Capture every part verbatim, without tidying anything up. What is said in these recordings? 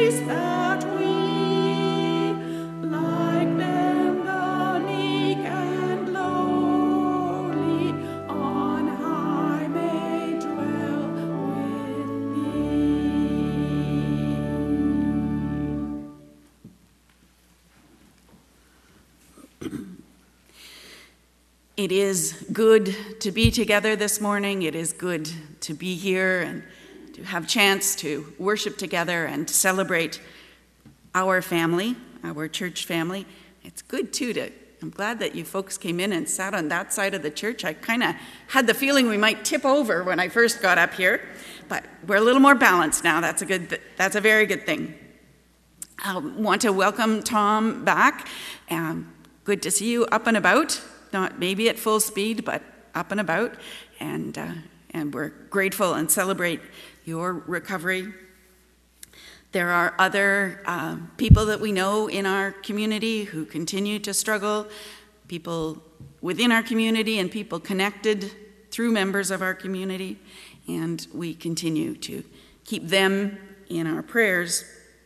grace that we, like them the meek and lowly, on high may dwell with thee. It is good to be together this morning. It is good to be here and to have a chance to worship together and to celebrate our family, our church family. It's good, too, to, I'm glad that you folks came in and sat on that side of the church. I kind of had the feeling we might tip over when I first got up here, but we're a little more balanced now. That's a good, that's a very good thing. I want to welcome Tom back. Um, good to see you up and about. Not maybe at full speed, but up and about, and uh, and we're grateful and celebrate your recovery. There are other uh, people that we know in our community who continue to struggle, people within our community and people connected through members of our community, and we continue to keep them in our prayers.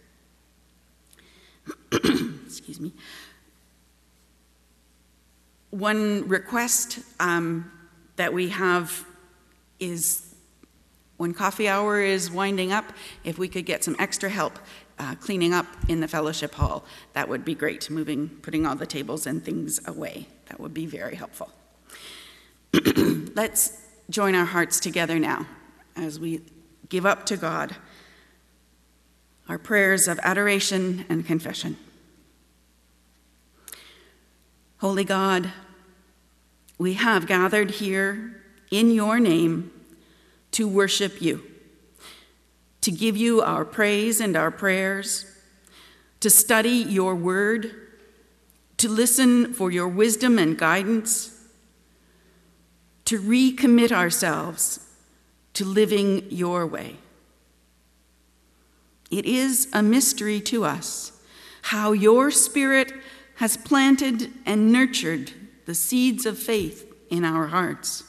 Excuse me. One request um, that we have is when coffee hour is winding up, if we could get some extra help uh, cleaning up in the fellowship hall, that would be great, moving, putting all the tables and things away. That would be very helpful. Let's join our hearts together now as we give up to God our prayers of adoration and confession. Holy God, we have gathered here in your name to worship you, to give you our praise and our prayers, to study your word, to listen for your wisdom and guidance, to recommit ourselves to living your way. It is a mystery to us how your Spirit has planted and nurtured the seeds of faith in our hearts.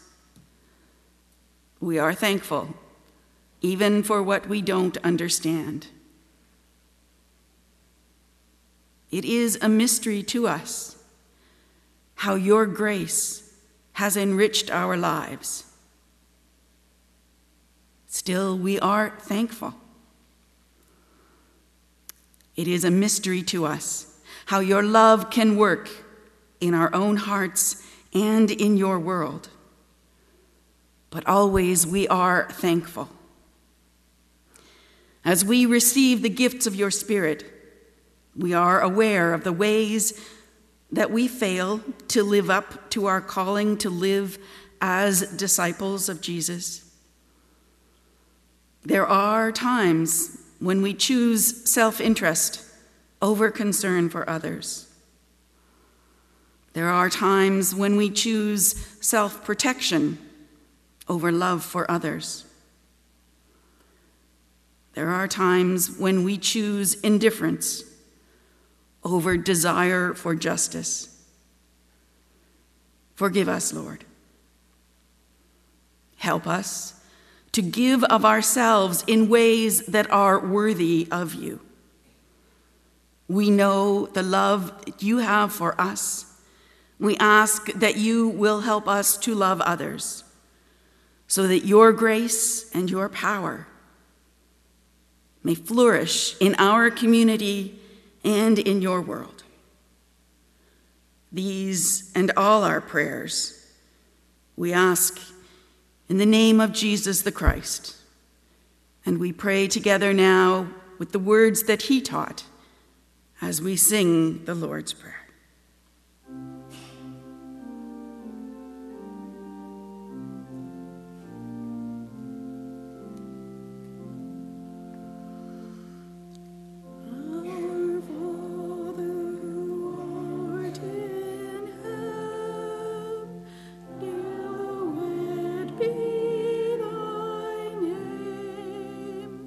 We are thankful, even for what we don't understand. It is a mystery to us how your grace has enriched our lives. Still, we are thankful. It is a mystery to us how your love can work in our own hearts and in your world. But always we are thankful. As we receive the gifts of your Spirit, we are aware of the ways that we fail to live up to our calling to live as disciples of Jesus. There are times when we choose self-interest over concern for others. There are times when we choose self-protection over love for others. There are times when we choose indifference over desire for justice. Forgive us, Lord. Help us to give of ourselves in ways that are worthy of you. We know the love you have for us. We ask that you will help us to love others, so that your grace and your power may flourish in our community and in your world. These and all our prayers we ask in the name of Jesus the Christ, and we pray together now with the words that he taught as we sing the Lord's Prayer.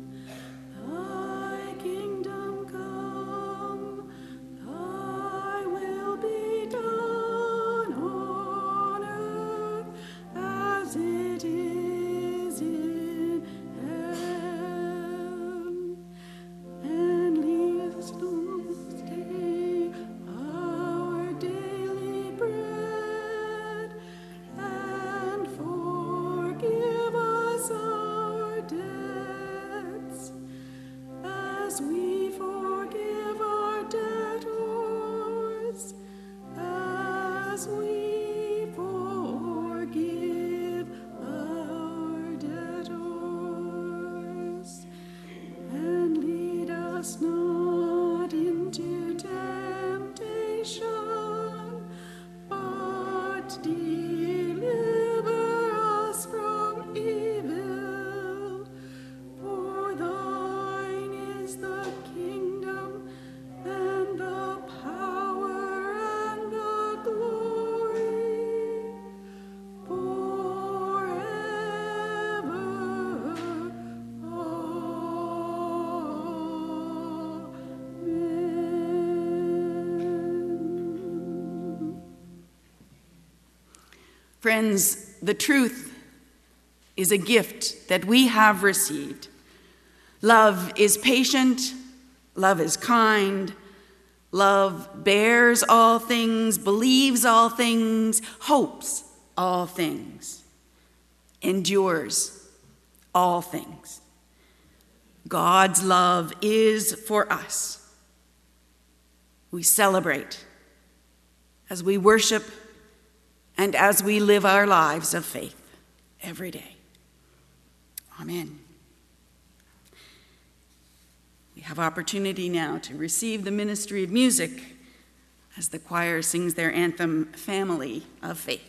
Thy Friends, the truth is a gift that we have received. Love is patient, love is kind, love bears all things, believes all things, hopes all things, endures all things. God's love is for us. We celebrate as we worship and as we live our lives of faith every day. Amen. We have opportunity now to receive the ministry of music as the choir sings their anthem, Family of Faith.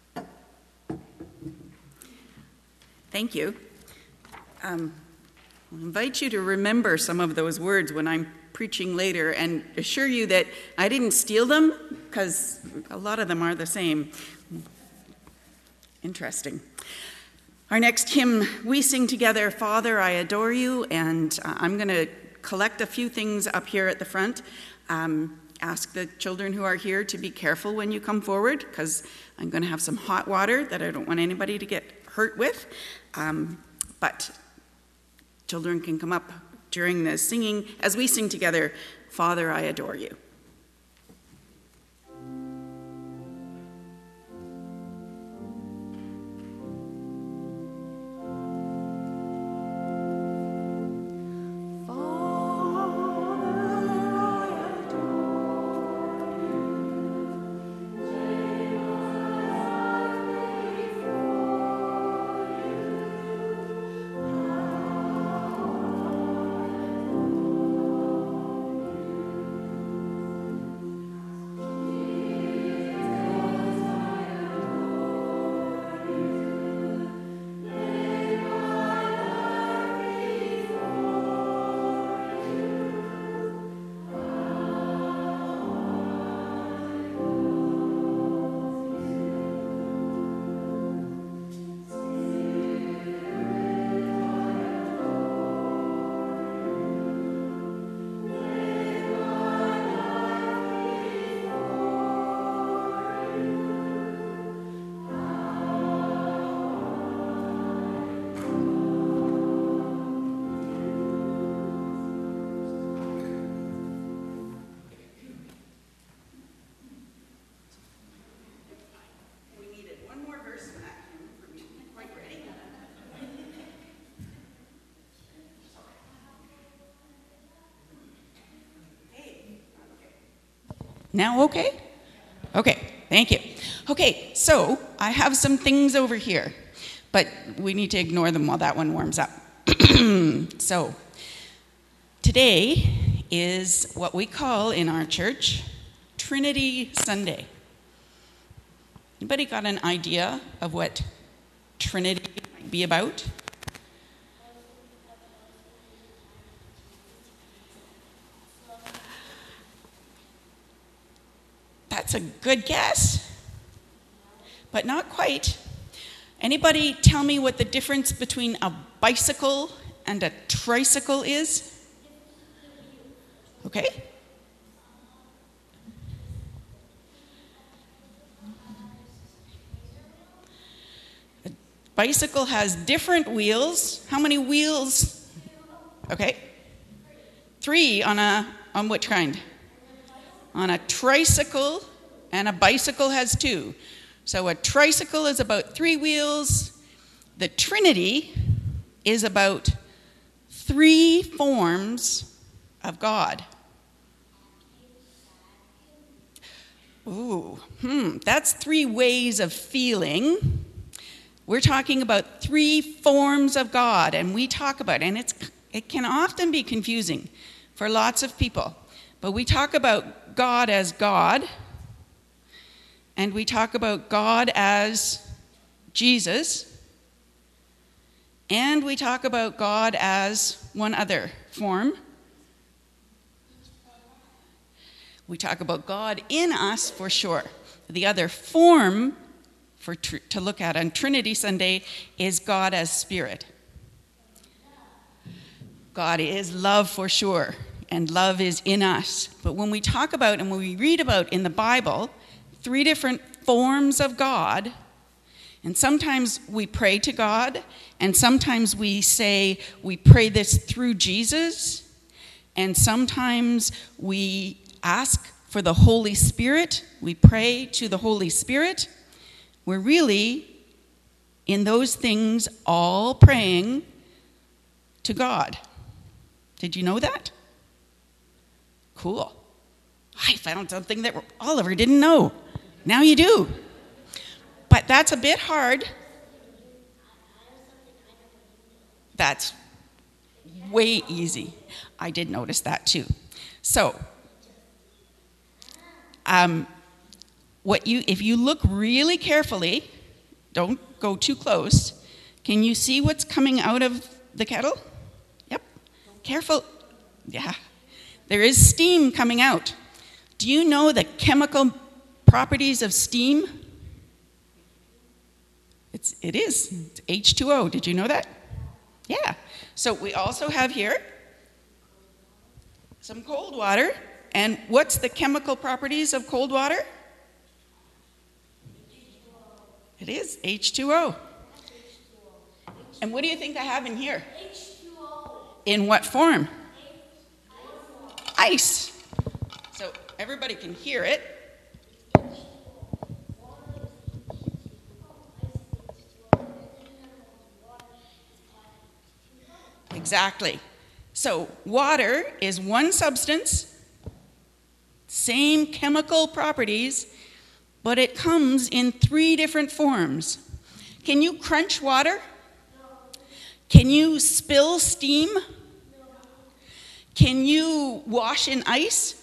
Thank you. Um, I'll invite you to remember some of those words when I'm preaching later and assure you that I didn't steal them, because a lot of them are the same. Interesting. Our next hymn, we sing together, Father, I Adore You, and uh, I'm going to collect a few things up here at the front. Um, ask the children who are here to be careful when you come forward, because I'm going to have some hot water that I don't want anybody to get hurt with. Um, but children can come up during the singing as we sing together, Father, I Adore You. Now okay? Okay, thank you. Okay, so I have some things over here, but we need to ignore them while that one warms up. So, today is what we call in our church Trinity Sunday. Anybody got an idea of what Trinity might be about? That's a good guess, but not quite. Anybody tell me what the difference between a bicycle and a tricycle is? Okay. A bicycle has different wheels. How many wheels? Okay. Three on a, on which kind? On a tricycle, and a bicycle has two. So a tricycle is about three wheels. The Trinity is about three forms of God. Ooh, hmm, that's three ways of feeling. We're talking about three forms of God, and we talk about, and it's it can often be confusing for lots of people. But we talk about God as God, and we talk about God as Jesus, and we talk about God as one other form. We talk about God in us for sure. The other form for tr- to look at on Trinity Sunday is God as Spirit. God is love for sure. And love is in us. But when we talk about and when we read about in the Bible, three different forms of God, and sometimes we pray to God, and sometimes we say we pray this through Jesus, and sometimes we ask for the Holy Spirit, we pray to the Holy Spirit. We're really, in those things, all praying to God. Did you know that? Cool. I found something that Oliver didn't know. Now you do. But that's a bit hard. That's way easy. I did notice that too. So, um, what you if you look really carefully, don't go too close. Can you see what's coming out of the kettle? Yep. careful. Yeah, there is steam coming out. Do you know the chemical properties of steam? It's, it is. It's H two O. Did you know that? Yeah. So we also have here some cold water. And what's the chemical properties of cold water? It is H two O. And what do you think I have in here? H two O. In what form? Ice. So everybody can hear it. Exactly. So water is one substance, same chemical properties, but it comes in three different forms. Can you crunch water? No. Can you spill steam? No. Can you wash in ice?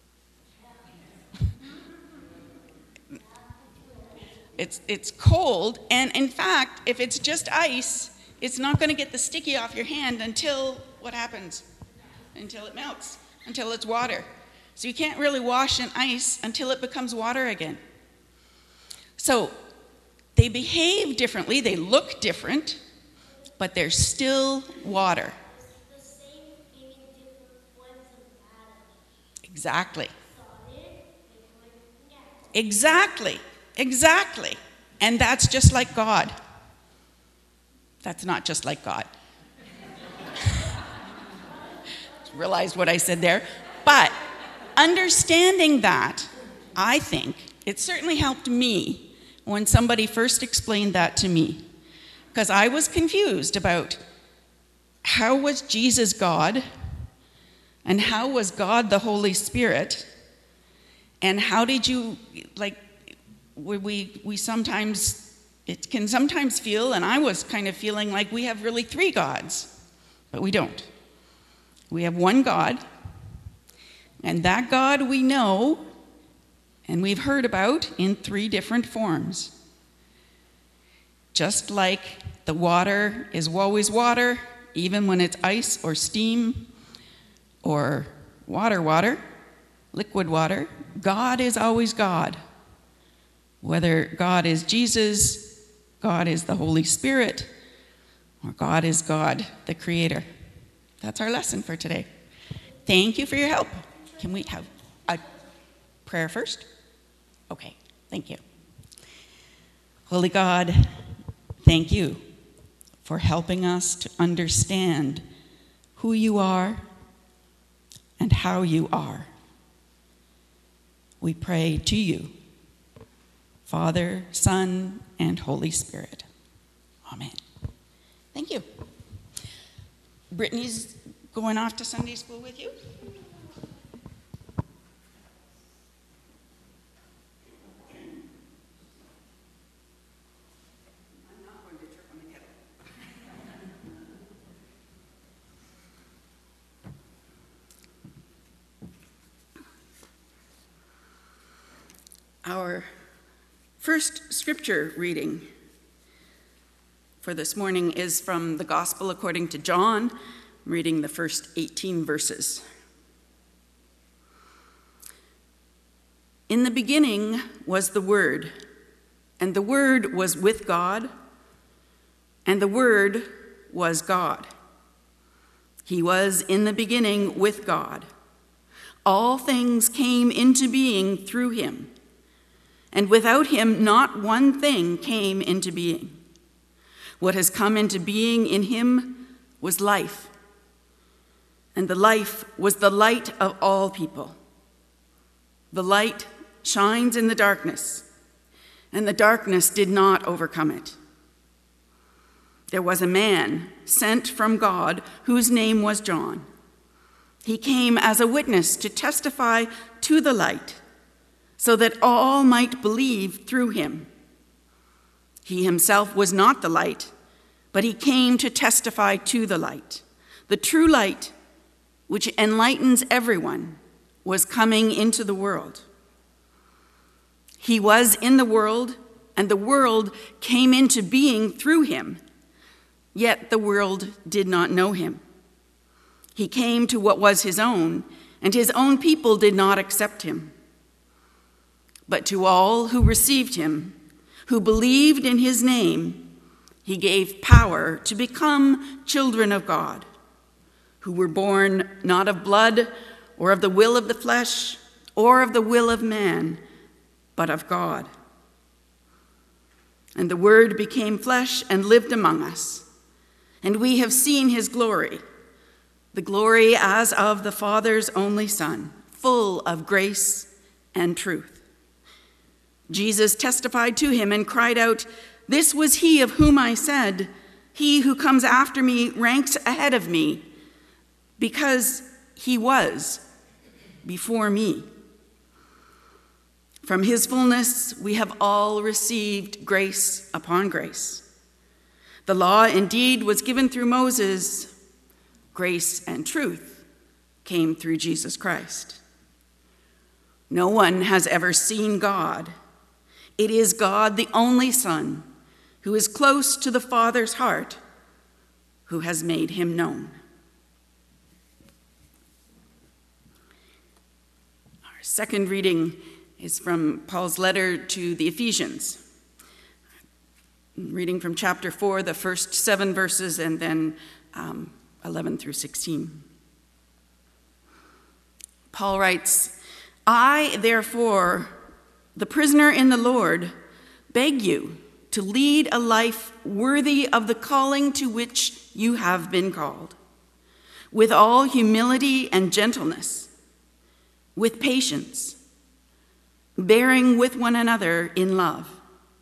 It's, it's cold, and in fact, if it's just ice, it's not going to get the sticky off your hand until what happens? Until it melts, until it's water. So you can't really wash in ice until it becomes water again. So they behave differently, they look different, but they're still water. The same thing in different forms of matter. Exactly. Solid, liquid, gas. Exactly. Exactly. And that's just like God. That's not just like God. Realized what I said there. But understanding that, I think, it certainly helped me when somebody first explained that to me. Because I was confused about how was Jesus God, and how was God the Holy Spirit, and how did you, like, we, we sometimes, it can sometimes feel, and I was kind of feeling like we have really three gods, but we don't. We have one God, and that God we know and we've heard about in three different forms. Just like the water is always water, even when it's ice or steam or water water, liquid water, God is always God. Whether God is Jesus, God is the Holy Spirit, or God is God, the Creator. That's our lesson for today. Thank you for your help. Can we have a prayer first? Okay, thank you. Holy God, thank you for helping us to understand who you are and how you are. We pray to you, Father, Son, and Holy Spirit. Amen. Thank you. Brittany's going off to Sunday school with you? I'm not going to trip on the kettle. Our first scripture reading for this morning is from the Gospel according to John. I'm reading the first eighteen verses. In the beginning was the Word, and the Word was with God, and the Word was God. He was in the beginning with God. All things came into being through him, and without him not one thing came into being. What has come into being in him was life, and the life was the light of all people. The light shines in the darkness, and the darkness did not overcome it. There was a man sent from God whose name was John. He came as a witness to testify to the light, so that all might believe through him. He himself was not the light, but he came to testify to the light. The true light, which enlightens everyone, was coming into the world. He was in the world, and the world came into being through him, yet the world did not know him. He came to what was his own, and his own people did not accept him. But to all who received him, who believed in his name, he gave power to become children of God, who were born not of blood or of the will of the flesh or of the will of man, but of God. And the Word became flesh and lived among us, and we have seen his glory, the glory as of the Father's only Son, full of grace and truth. Jesus testified to him and cried out, "This was he of whom I said, 'He who comes after me ranks ahead of me,' because he was before me." From his fullness we have all received grace upon grace. The law indeed was given through Moses. Grace and truth came through Jesus Christ. No one has ever seen God. It is God, the only Son, who is close to the Father's heart, who has made him known. Our second reading is from Paul's letter to the Ephesians. Reading from chapter four, the first seven verses, and then um, eleven through sixteen. Paul writes, "I, therefore, the prisoner in the Lord, beg you to lead a life worthy of the calling to which you have been called, with all humility and gentleness, with patience, bearing with one another in love,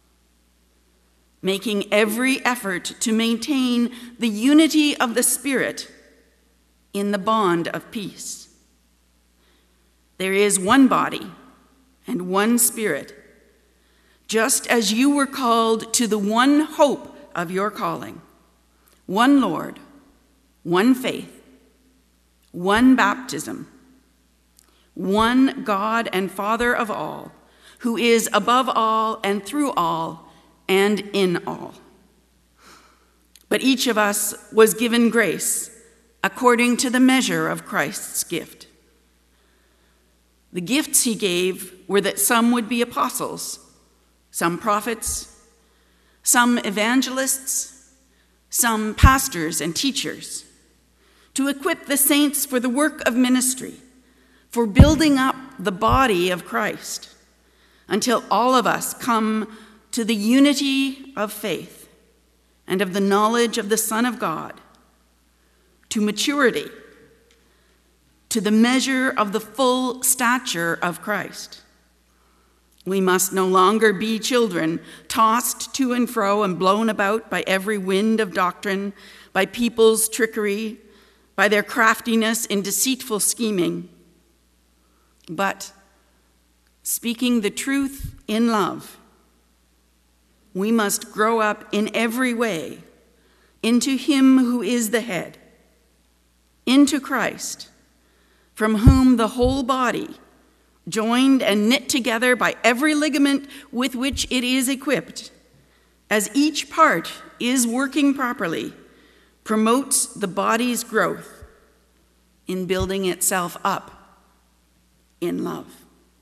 making every effort to maintain the unity of the Spirit in the bond of peace. There is one body and one Spirit, just as you were called to the one hope of your calling, one Lord, one faith, one baptism, one God and Father of all, who is above all and through all and in all. But each of us was given grace according to the measure of Christ's gift. The gifts he gave were that some would be apostles, some prophets, some evangelists, some pastors and teachers, to equip the saints for the work of ministry, for building up the body of Christ, until all of us come to the unity of faith and of the knowledge of the Son of God, to maturity, to the measure of the full stature of Christ. We must no longer be children, tossed to and fro and blown about by every wind of doctrine, by people's trickery, by their craftiness in deceitful scheming, but speaking the truth in love, we must grow up in every way into him who is the head, into Christ, from whom the whole body, joined and knit together by every ligament with which it is equipped, as each part is working properly, promotes the body's growth in building itself up in love."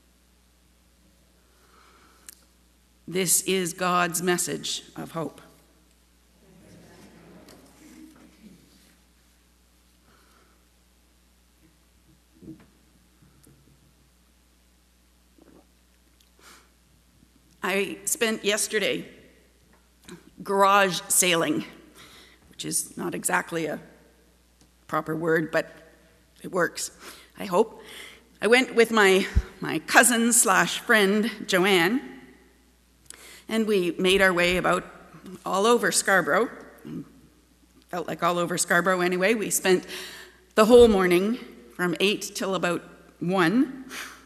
This is God's message of hope. I spent yesterday garage sailing, which is not exactly a proper word, but it works, I hope. I went with my, my cousin slash friend, Joanne, and we made our way about all over Scarborough. Felt like all over Scarborough anyway. We spent the whole morning from eight till about one.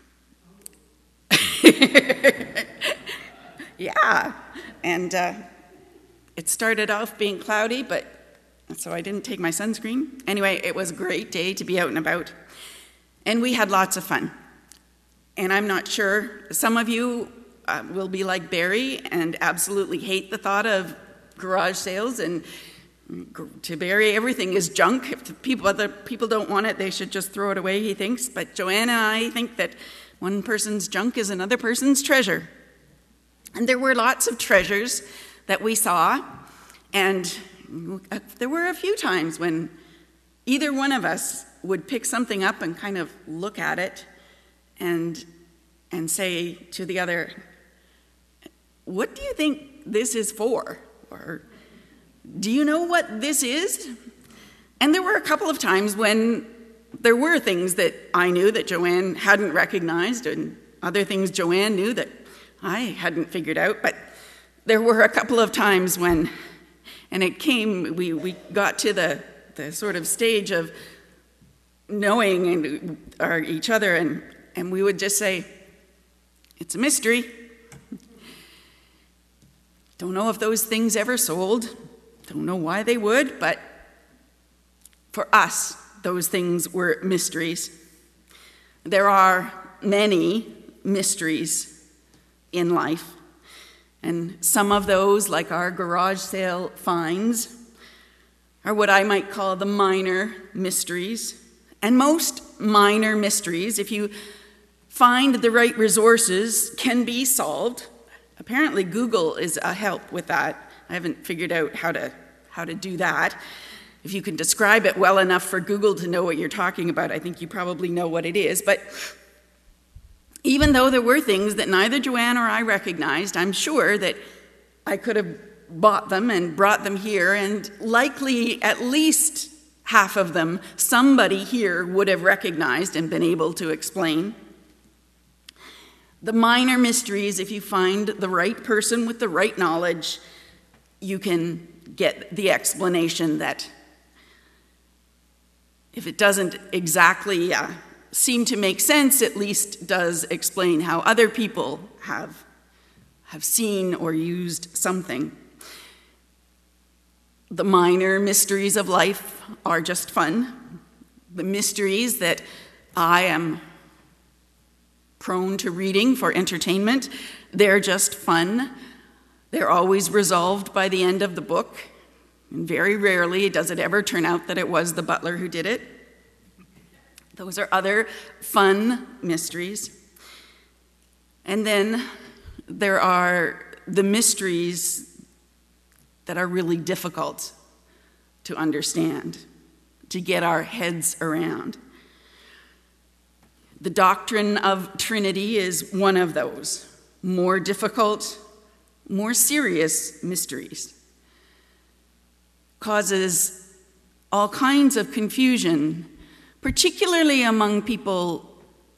Yeah, and uh, it started off being cloudy, but so I didn't take my sunscreen. Anyway, it was a great day to be out and about, and we had lots of fun. And I'm not sure, some of you uh, will be like Barry and absolutely hate the thought of garage sales and To bury everything is junk. If the people, other people don't want it, they should just throw it away, he thinks. But Joanna and I think that one person's junk is another person's treasure. And there were lots of treasures that we saw, and there were a few times when either one of us would pick something up and kind of look at it and, and say to the other, "What do you think this is for?" Or, "Do you know what this is?" And there were a couple of times when there were things that I knew that Joanne hadn't recognized, and other things Joanne knew that I hadn't figured out. But there were a couple of times when, and it came, we, we got to the, the sort of stage of knowing and, our, each other, and, and we would just say, "It's a mystery. Don't know if those things ever sold. Don't know why they would, but for us, those things were mysteries." There are many mysteries in life, and some of those, like our garage sale finds, are what I might call the minor mysteries. And most minor mysteries, if you find the right resources, can be solved. Apparently Google is a help with that. I haven't figured out how to how to do that. If you can describe it well enough for Google to know what you're talking about, I think you probably know what it is. But even though there were things that neither Joanne or I recognized, I'm sure that I could have bought them and brought them here, and likely at least half of them somebody here would have recognized and been able to explain. The minor mysteries, if you find the right person with the right knowledge, you can get the explanation that, if it doesn't exactly uh, seem to make sense, at least does explain how other people have, have seen or used something. The minor mysteries of life are just fun. The mysteries that I am prone to reading for entertainment, they're just fun. They're always resolved by the end of the book, and very rarely does it ever turn out that it was the butler who did it. Those are other fun mysteries. And then there are the mysteries that are really difficult to understand, to get our heads around. The doctrine of Trinity is one of those more difficult, more serious mysteries. Causes all kinds of confusion, particularly among people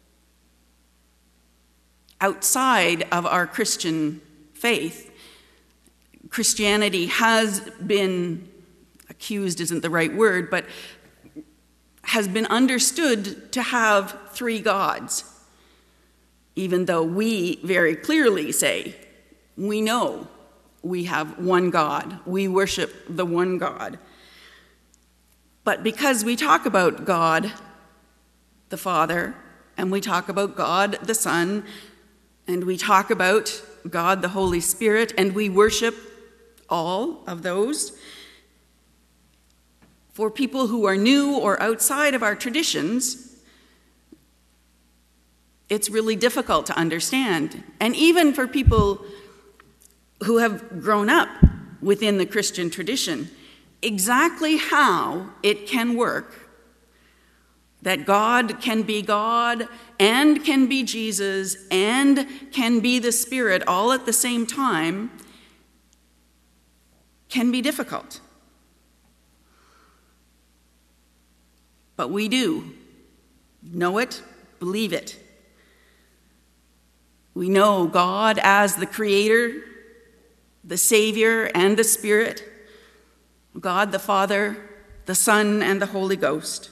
outside of our Christian faith. Christianity has been, accused isn't the right word, but has been understood to have three gods, even though we very clearly say, we know we have one God. We worship the one God. But because we talk about God the Father, and we talk about God the Son, and we talk about God the Holy Spirit, and we worship all of those, for people who are new or outside of our traditions, it's really difficult to understand. And even for people who have grown up within the Christian tradition, exactly how it can work, that God can be God and can be Jesus and can be the Spirit all at the same time, can be difficult. But we do know it, believe it. We know God as the Creator, the Savior, and the Spirit, God the Father, the Son, and the Holy Ghost.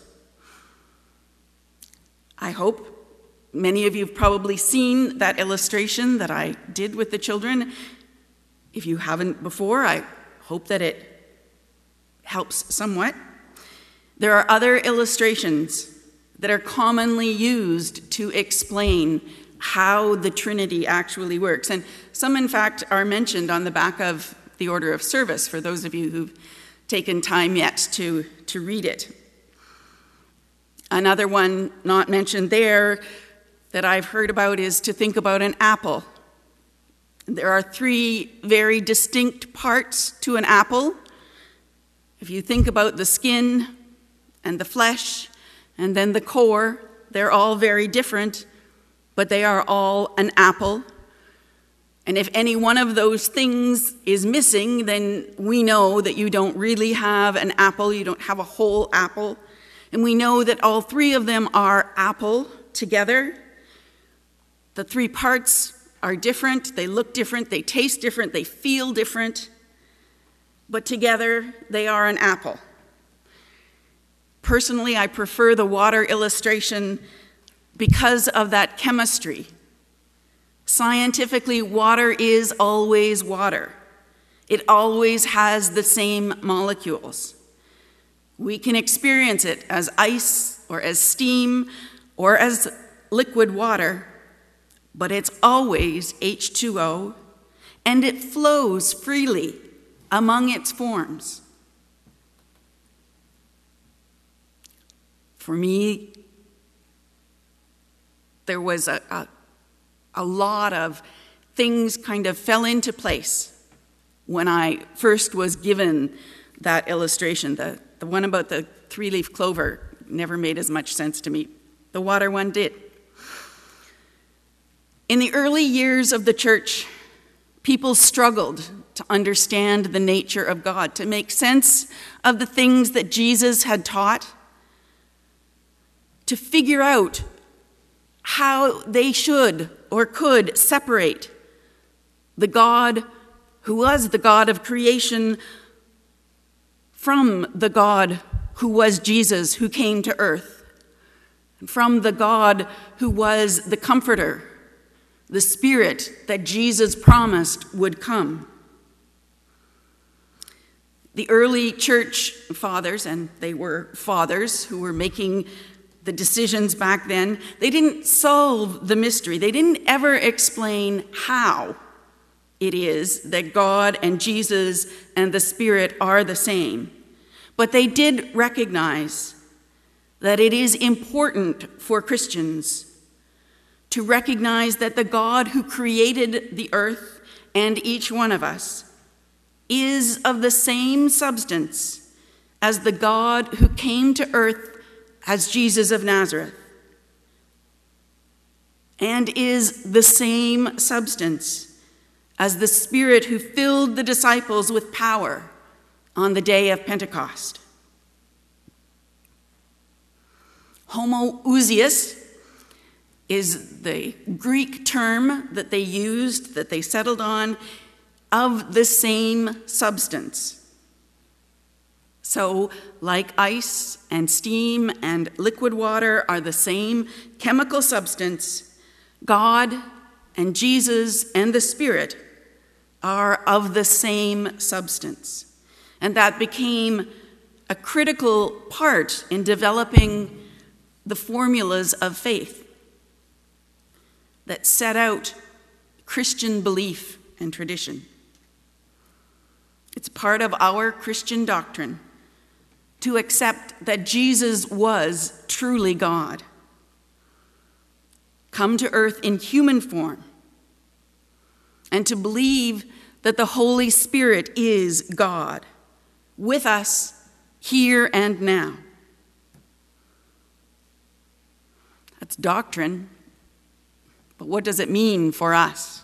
I hope many of you have probably seen that illustration that I did with the children. If you haven't before, I hope that it helps somewhat. There are other illustrations that are commonly used to explain how the Trinity actually works. And some, in fact, are mentioned on the back of the order of service for those of you who've taken time yet to, to read it. Another one not mentioned there that I've heard about is to think about an apple. There are three very distinct parts to an apple. If you think about the skin and the flesh and then the core, they're all very different, but they are all an apple. And if any one of those things is missing, then we know that you don't really have an apple, you don't have a whole apple. And we know that all three of them are apple together. The three parts are different, they look different, they taste different, they feel different, but together they are an apple. Personally, I prefer the water illustration because of that chemistry. Scientifically, water is always water. It always has the same molecules. We can experience it as ice or as steam or as liquid water, but it's always H two O, and it flows freely among its forms. For me, there was a, a, a lot of things kind of fell into place when I first was given that illustration. The, the one about the three-leaf clover never made as much sense to me. The water one did. In the early years of the church, people struggled to understand the nature of God, to make sense of the things that Jesus had taught, to figure out how they should or could separate the God who was the God of creation from the God who was Jesus, who came to earth, and from the God who was the Comforter, the Spirit that Jesus promised would come. The early church fathers, and they were fathers who were making the decisions back then, they didn't solve the mystery. They didn't ever explain how it is that God and Jesus and the Spirit are the same. But they did recognize that it is important for Christians to recognize that the God who created the earth and each one of us is of the same substance as the God who came to earth as Jesus of Nazareth, and is the same substance as the Spirit who filled the disciples with power on the day of Pentecost. Homoousios is the Greek term that they used, that they settled on, of the same substance. So, like ice and steam and liquid water are the same chemical substance, God and Jesus and the Spirit are of the same substance. And that became a critical part in developing the formulas of faith that set out Christian belief and tradition. It's part of our Christian doctrine to accept that Jesus was truly God, come to earth in human form, and to believe that the Holy Spirit is God with us here and now. That's doctrine, but what does it mean for us?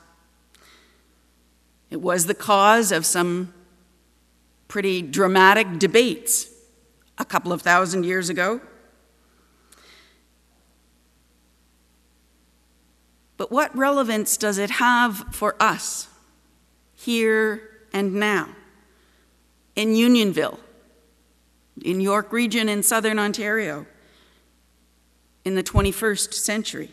It was the cause of some pretty dramatic debates a couple of thousand years ago. But what relevance does it have for us here and now in Unionville, in York Region in southern Ontario, in the twenty-first century?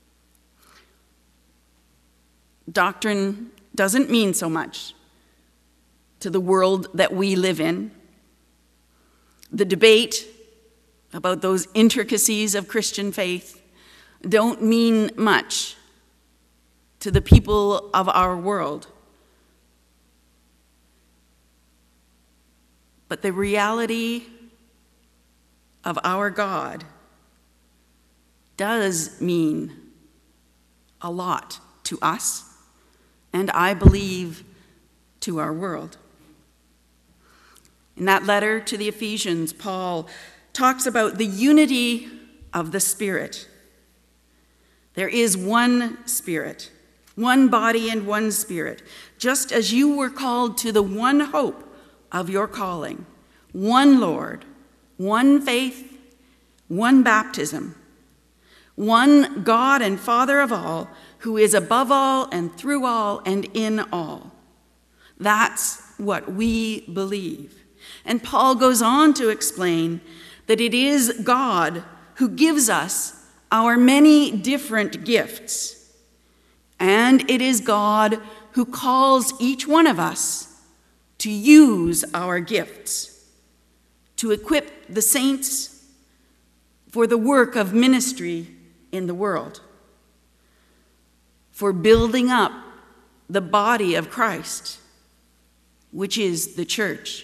Doctrine doesn't mean so much to the world that we live in. The debate about those intricacies of Christian faith don't mean much to the people of our world. But the reality of our God does mean a lot to us, and I believe to our world. In that letter to the Ephesians, Paul talks about the unity of the Spirit. There is one Spirit, one body and one Spirit, just as you were called to the one hope of your calling, one Lord, one faith, one baptism, one God and Father of all, who is above all and through all and in all. That's what we believe. And Paul goes on to explain that it is God who gives us our many different gifts. And it is God who calls each one of us to use our gifts, to equip the saints for the work of ministry in the world, for building up the body of Christ, which is the church.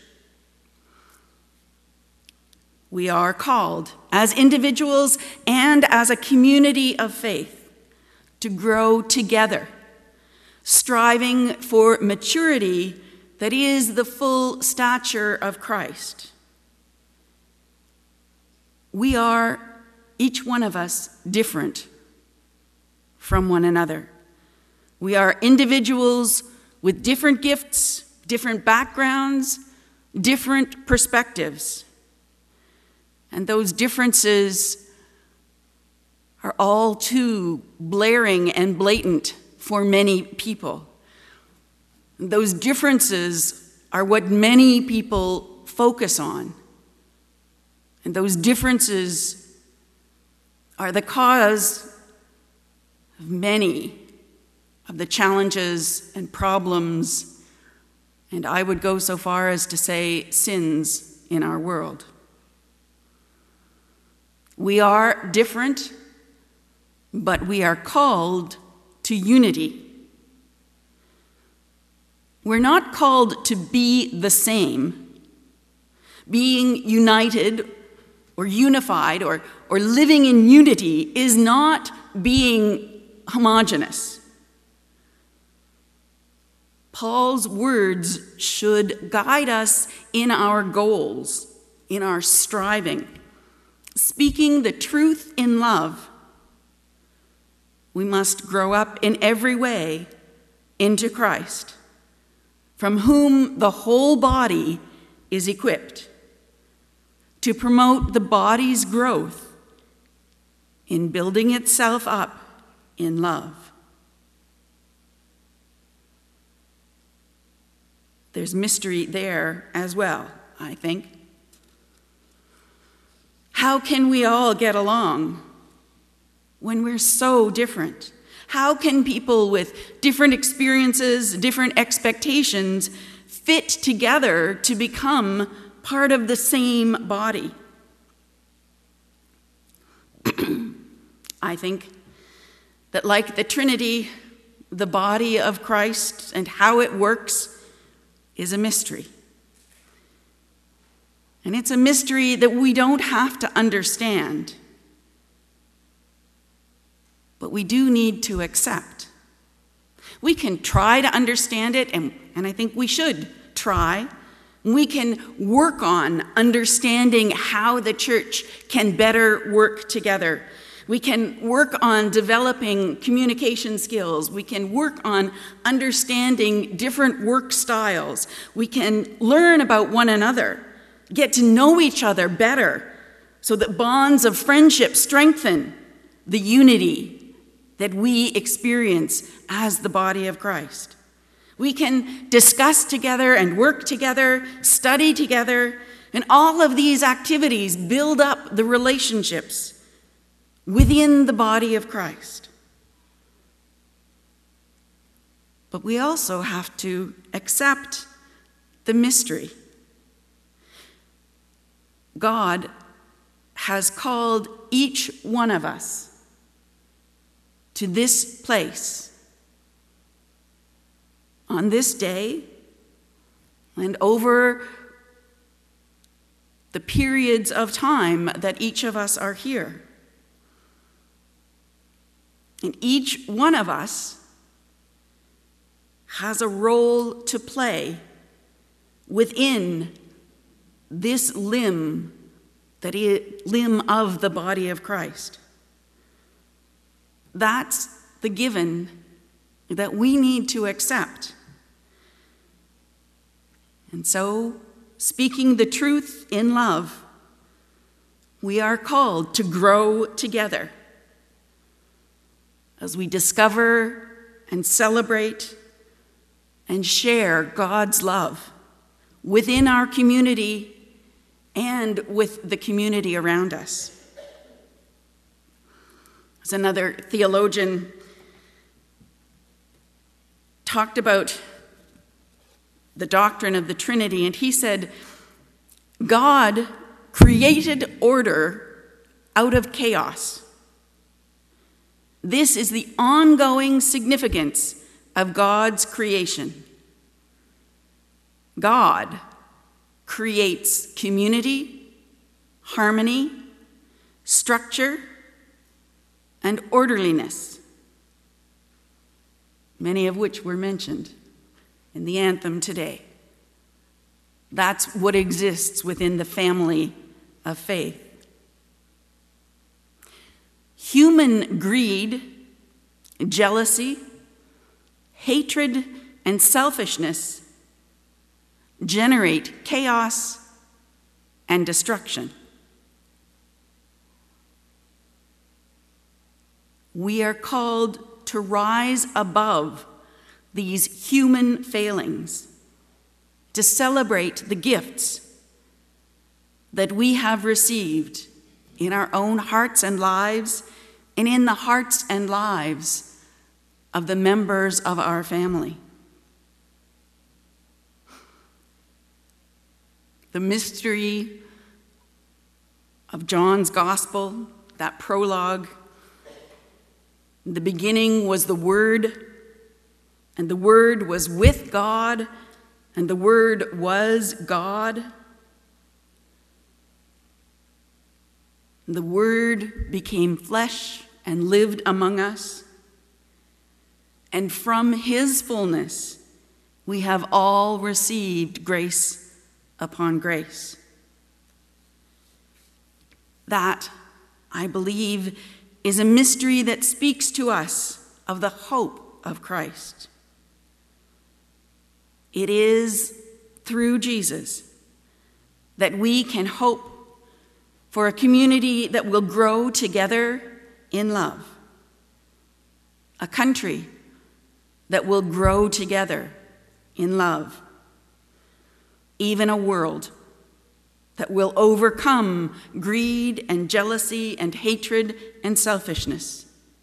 We are called as individuals and as a community of faith to grow together, striving for maturity that is the full stature of Christ. We are, each one of us, different from one another. We are individuals with different gifts, different backgrounds, different perspectives. And those differences are all too blaring and blatant for many people. Those differences are what many people focus on. And those differences are the cause of many of the challenges and problems, and I would go so far as to say sins in our world. We are different, but we are called to unity. We're not called to be the same. Being united or unified or, or living in unity is not being homogeneous. Paul's words should guide us in our goals, in our striving. Speaking the truth in love, we must grow up in every way into Christ, from whom the whole body is equipped to promote the body's growth in building itself up in love. There's mystery there as well, I think. How can we all get along when we're so different? How can people with different experiences, different expectations fit together to become part of the same body? I think that like the Trinity, the body of Christ and how it works is a mystery. And it's a mystery that we don't have to understand, but we do need to accept. We can try to understand it, and, and I think we should try. We can work on understanding how the church can better work together. We can work on developing communication skills. We can work on understanding different work styles. We can learn about one another, get to know each other better so that bonds of friendship strengthen the unity that we experience as the body of Christ. We can discuss together and work together, study together, and all of these activities build up the relationships within the body of Christ. But we also have to accept the mystery. God has called each one of us to this place on this day and over the periods of time that each of us are here. And each one of us has a role to play within this limb that is limb of the body of Christ. That's the given that we need to accept. And so, speaking the truth in love, we are called to grow together as we discover and celebrate and share God's love within our community and with the community around us. As another theologian talked about the doctrine of the Trinity, and he said, God created order out of chaos. This is the ongoing significance of God's creation. God creates community, harmony, structure, and orderliness, many of which were mentioned in the anthem today. That's what exists within the family of faith. Human greed, jealousy, hatred, and selfishness generate chaos and destruction. We are called to rise above these human failings, to celebrate the gifts that we have received in our own hearts and lives, and in the hearts and lives of the members of our family. The mystery of John's Gospel, that prologue, in the beginning was the Word, and the Word was with God, and the Word was God. The Word became flesh and lived among us, and from his fullness we have all received grace upon grace. That, I believe, is a mystery that speaks to us of the hope of Christ. It is through Jesus that we can hope for a community that will grow together in love, a country that will grow together in love, even a world that will overcome greed and jealousy and hatred and selfishness,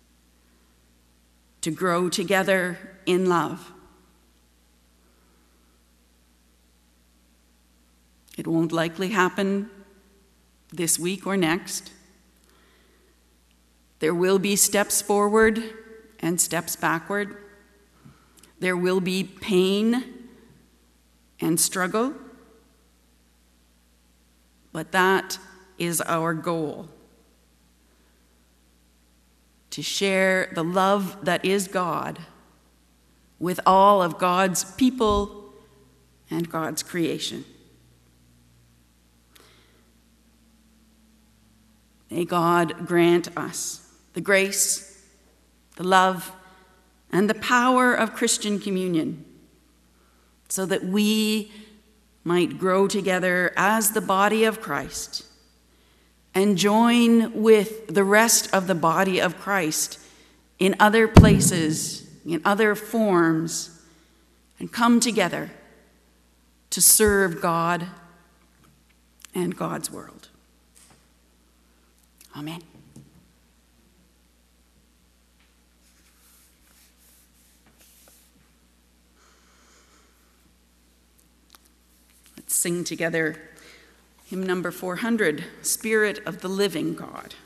to grow together in love. It won't likely happen this week or next. There will be steps forward and steps backward. There will be pain and struggle. But that is our goal, to share the love that is God with all of God's people and God's creation. May God grant us the grace, the love, and the power of Christian communion, so that we might grow together as the body of Christ and join with the rest of the body of Christ in other places, in other forms, and come together to serve God and God's world. Amen. Let's sing together hymn number four hundred, Spirit of the Living God.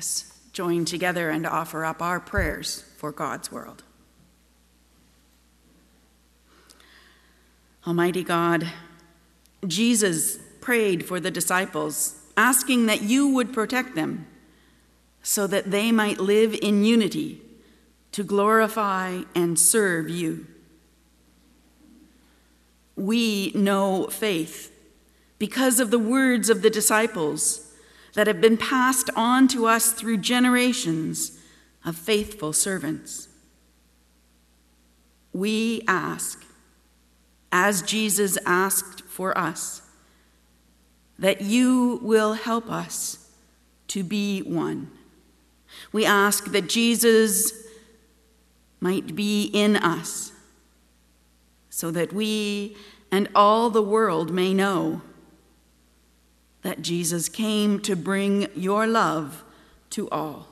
us join together and offer up our prayers for God's world. Almighty God, Jesus prayed for the disciples, asking that you would protect them so that they might live in unity to glorify and serve you. We know faith because of the words of the disciples that have been passed on to us through generations of faithful servants. We ask, as Jesus asked for us, that you will help us to be one. We ask that Jesus might be in us, so that we and all the world may know that Jesus came to bring your love to all.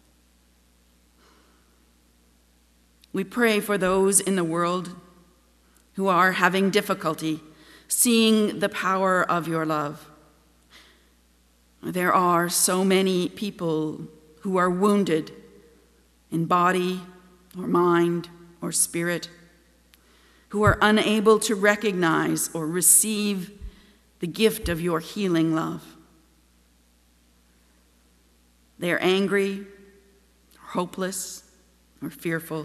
We pray for those in the world who are having difficulty seeing the power of your love. There are so many people who are wounded in body or mind or spirit, who are unable to recognize or receive the gift of your healing love. They are angry, hopeless, or fearful.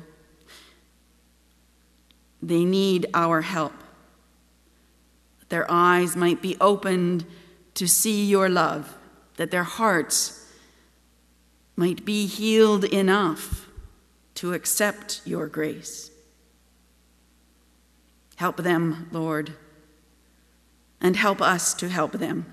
They need our help, that their eyes might be opened to see your love, that their hearts might be healed enough to accept your grace. Help them, Lord, and help us to help them.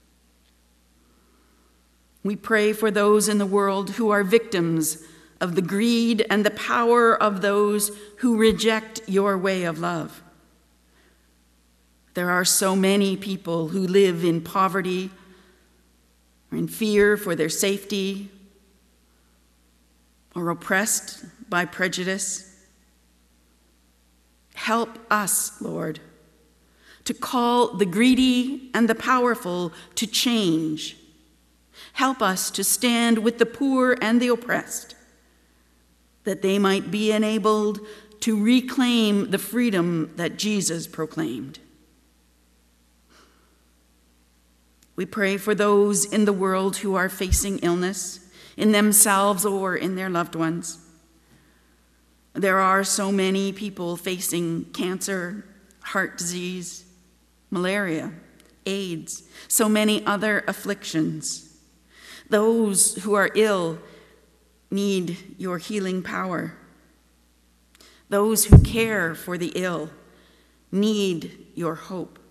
We pray for those in the world who are victims of the greed and the power of those who reject your way of love. There are so many people who live in poverty or in fear for their safety or oppressed by prejudice. Help us, Lord, to call the greedy and the powerful to change. Help us to stand with the poor and the oppressed, that they might be enabled to reclaim the freedom that Jesus proclaimed. We pray for those in the world who are facing illness, in themselves or in their loved ones. There are so many people facing cancer, heart disease, malaria, AIDS, so many other afflictions. Those who are ill need your healing power. Those who care for the ill need your hope.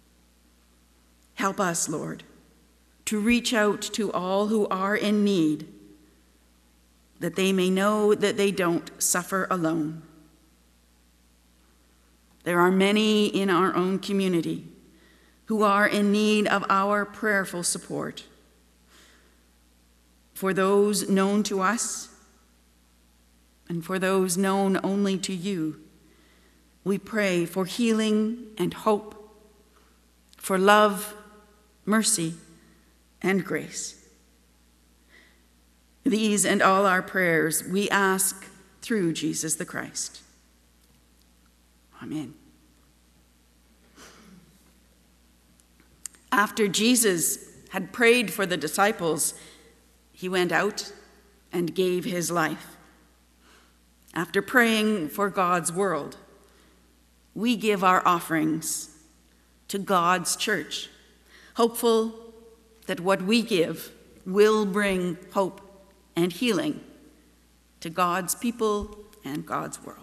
Help us, Lord, to reach out to all who are in need, that they may know that they don't suffer alone. There are many in our own community who are in need of our prayerful support. For those known to us and for those known only to you, we pray for healing and hope, for love, mercy, and grace. These and all our prayers we ask through Jesus the Christ. Amen. After Jesus had prayed for the disciples, he went out and gave his life. After praying for God's world, we give our offerings to God's church, hopeful that what we give will bring hope and healing to God's people and God's world.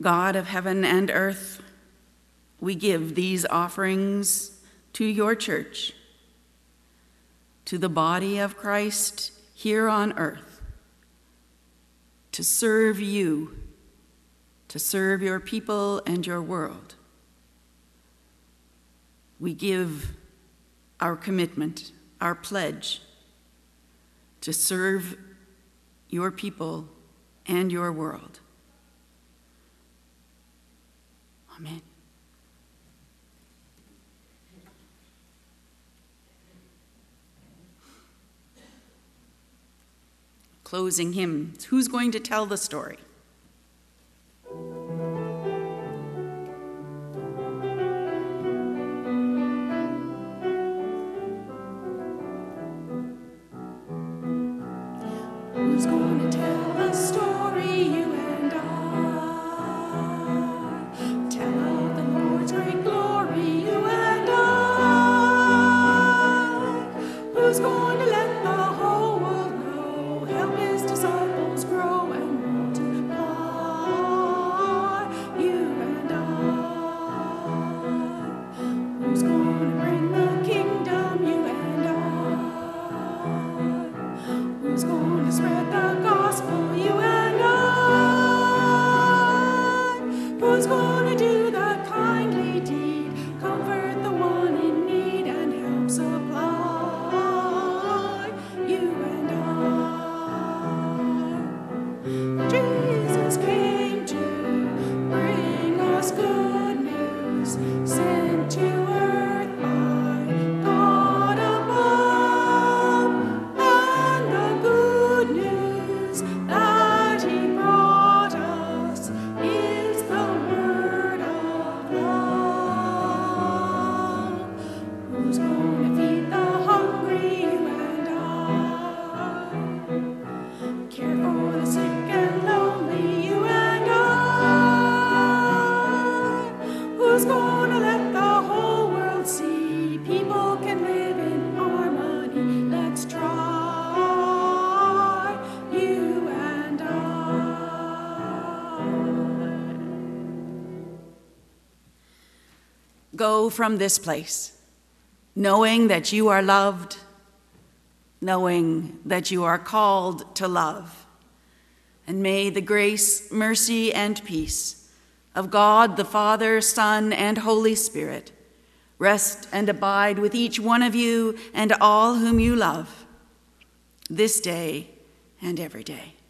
God of heaven and earth, we give these offerings to your church, to the body of Christ here on earth, to serve you, to serve your people and your world. We give our commitment, our pledge, to serve your people and your world. Amen. Closing hymn. Who's going to tell the story? Who's going to tell the story, you and I? Tell of the Lord's great glory, you and I. Who's going to let the whole world know, help his disciples grow and multiply, you and I. Who's going to bring the kingdom, you and I? Who's going to spread the gospel, you and I? Who's going to do the kindly deed, comfort the one in need and help supply, you and I? Jesus came to bring us good news, sent to earth by God above, and the good news that he brought us is the word of love. Who's going to feed the hungry, you and I? Care for the sick and lonely, you and I? Who's going to let the whole world see people can live in harmony? Let's try, you and I. Go from this place, knowing that you are loved, knowing that you are called to love. And may the grace, mercy, and peace of God, the Father, Son, and Holy Spirit rest and abide with each one of you and all whom you love, this day and every day.